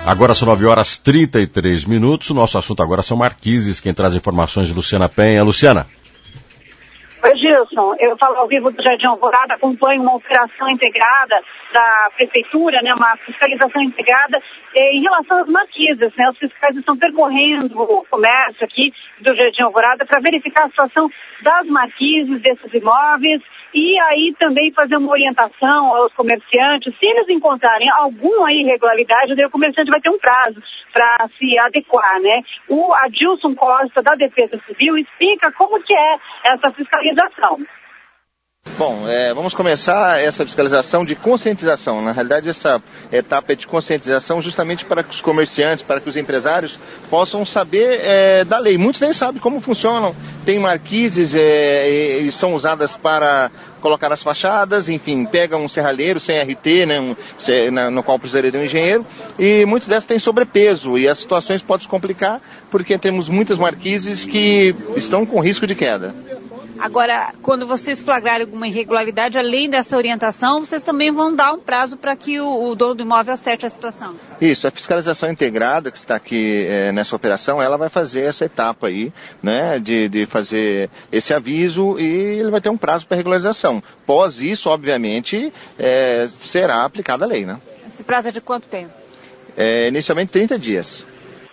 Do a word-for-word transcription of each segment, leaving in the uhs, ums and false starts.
Agora são nove horas e trinta e três minutos. O nosso assunto agora são marquises. Quem traz informações de Luciana Penha. Luciana. Oi, Gilson. Eu falo ao vivo do Jardim Alvorada, acompanho uma operação integrada da Prefeitura, né, uma fiscalização integrada eh, em relação às marquises. Né, os fiscais estão percorrendo o comércio aqui do Jardim Alvorada para verificar a situação das marquises desses imóveis e aí também fazer uma orientação aos comerciantes. Se eles encontrarem alguma irregularidade, daí o comerciante vai ter um prazo para se adequar, né? O Adilson Costa, da Defesa Civil, explica como que é essa fiscalização. Bom, é, vamos começar essa fiscalização de conscientização. Na realidade, essa etapa é de conscientização justamente para que os comerciantes, para que os empresários possam saber é, da lei. Muitos nem sabem como funcionam. Tem marquises é, e, e são usadas para colocar nas fachadas, enfim, pega um serralheiro sem R T, né, um, se, na, no qual precisaria de um engenheiro, e muitas dessas têm sobrepeso e as situações podem se complicar porque temos muitas marquises que estão com risco de queda. Agora, quando vocês flagrarem alguma irregularidade, além dessa orientação, vocês também vão dar um prazo para que o, o dono do imóvel acerte a situação? Isso, a fiscalização integrada que está aqui é, nessa operação, ela vai fazer essa etapa aí, né, de, de fazer esse aviso e ele vai ter um prazo para regularização. Pós isso, obviamente, é, será aplicada a lei, né? Esse prazo é de quanto tempo? É, inicialmente trinta dias.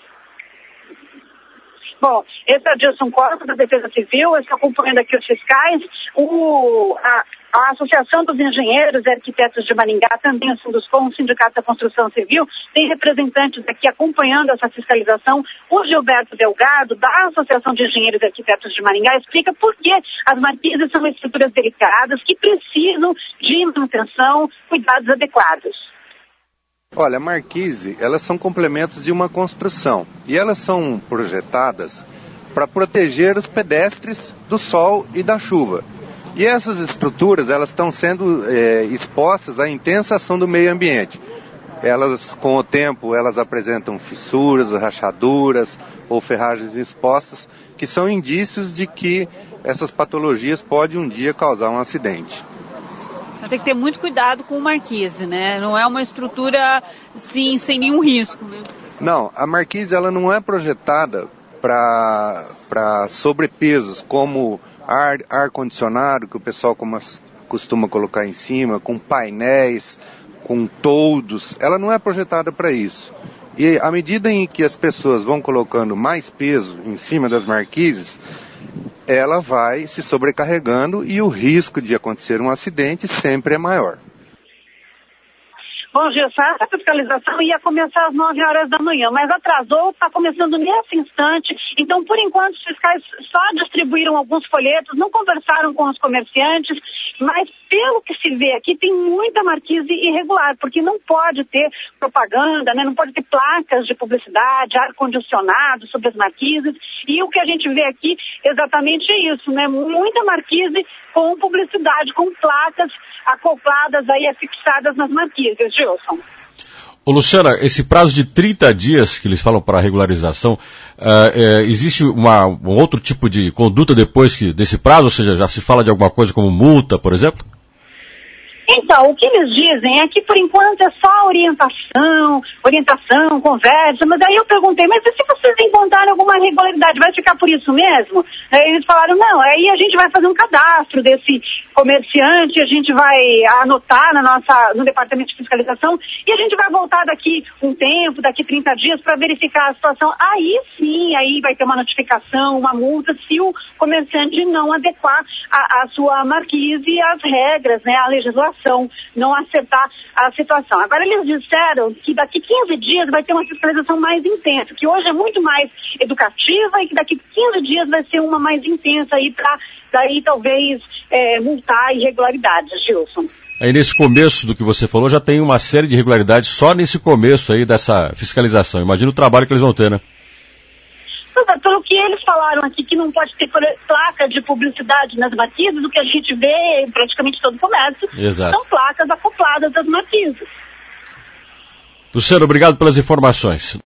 Bom, esse é o Adilson Costa, da Defesa Civil, eu estou acompanhando aqui os fiscais, o, a, a Associação dos Engenheiros e Arquitetos de Maringá, também o Sinduscom, o Sindicato da Construção Civil, tem representantes aqui acompanhando essa fiscalização. O Gilberto Delgado, da Associação de Engenheiros e Arquitetos de Maringá, explica por que as marquises são estruturas delicadas que precisam de manutenção, cuidados adequados. Olha, a marquise, elas são complementos de uma construção e elas são projetadas para proteger os pedestres do sol e da chuva. E essas estruturas, elas estão sendo é, expostas à intensa ação do meio ambiente. Elas, com o tempo, elas apresentam fissuras, rachaduras ou ferragens expostas, que são indícios de que essas patologias podem um dia causar um acidente. Então tem que ter muito cuidado com o marquise, né? Não é uma estrutura, sim, sem nenhum risco, né? Não, a marquise ela não é projetada para para sobrepesos, como ar, ar-condicionado, que o pessoal como, costuma colocar em cima, com painéis, com toldos. Ela não é projetada para isso. E à medida em que as pessoas vão colocando mais peso em cima das marquises, ela vai se sobrecarregando e o risco de acontecer um acidente sempre é maior. Bom, Gilson, essa fiscalização ia começar às nove horas da manhã, mas atrasou, está começando nesse instante. Então, por enquanto, os fiscais só distribuíram alguns folhetos, não conversaram com os comerciantes, mas pelo que se vê aqui, tem muita marquise irregular, porque não pode ter propaganda, né? Não pode ter placas de publicidade, ar-condicionado sobre as marquises. E o que a gente vê aqui exatamente é isso, né? Muita marquise com publicidade, com placas acopladas aí, afixadas nas marquises, Gilson. Ô Luciana, esse prazo de trinta dias que eles falam para regularização, uh, é, existe uma, um outro tipo de conduta depois que, desse prazo? Ou seja, já se fala de alguma coisa como multa, por exemplo? Então, o que eles dizem é que, por enquanto, é só orientação, orientação, conversa, mas aí eu perguntei, mas e se vocês encontrarem alguma irregularidade, vai ficar por isso mesmo? Aí eles falaram, não, aí a gente vai fazer um cadastro desse comerciante, a gente vai anotar na nossa, no departamento de fiscalização e a gente vai voltar daqui um tempo, daqui trinta dias, para verificar a situação. Aí sim, aí vai ter uma notificação, uma multa, se o comerciante não adequar a, a sua marquise às regras, né, à legislação, não acertar a situação. Agora eles disseram que daqui quinze dias vai ter uma fiscalização mais intensa, que hoje é muito mais educativa e que daqui quinze dias vai ser uma mais intensa aí para daí talvez é, multar irregularidades, Gilson. Aí nesse começo do que você falou já tem uma série de irregularidades só nesse começo aí dessa fiscalização. Imagina o trabalho que eles vão ter, né? Pelo que eles falaram aqui, que não pode ter placa de publicidade nas marquises, o que a gente vê em praticamente todo o comércio, Exato. São placas acopladas às marquises. Luciano, obrigado pelas informações.